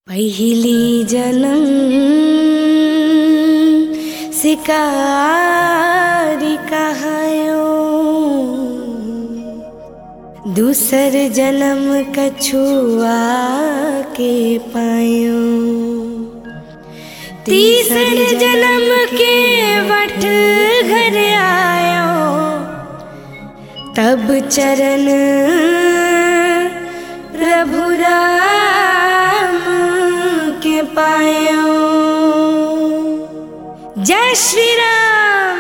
पहिली जन्म शिकारी कहायो, दूसर जन्म कछुआ के पायो, तीसर जन्म के वठ घर आयो, तब चरण प्रभु राम के पायो। जय श्री राम।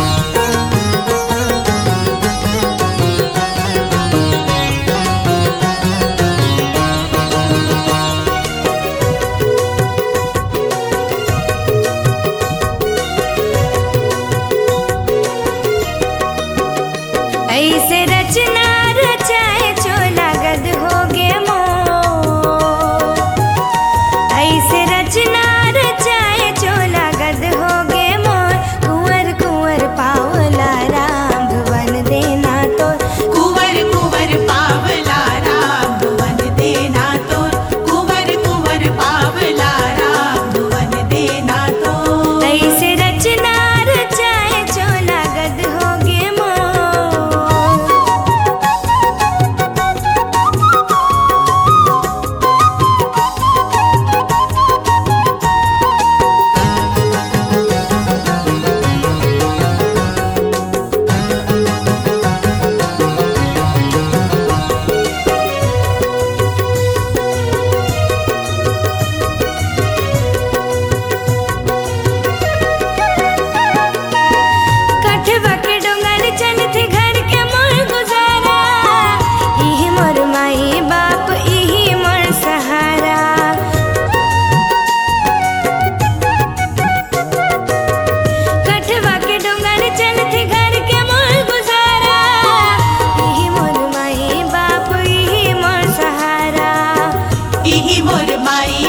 ऐसे रचना रचाए चोला गद हो गे मो, ऐसे रचना रचाए चोला गद हो गे मोर, कुंवर कुंवर पावला राम भुवन देना तो, कुंवर कुंवर पावला राम भुवन देना तो, कुंवर कुंवर पावला राम भुवन देना तो। ऐसे रचना रचाए चोला गद हो गे मोर। कठवा के डोंगर चल थे घर के मोर गुजारा, इही मोर माई बाप इही मोर सहारा। कठवा के डोंगर चल थे घर के मोर गुजारा, इही मोर माई बाप इही मोर सहारा। इही मोर माई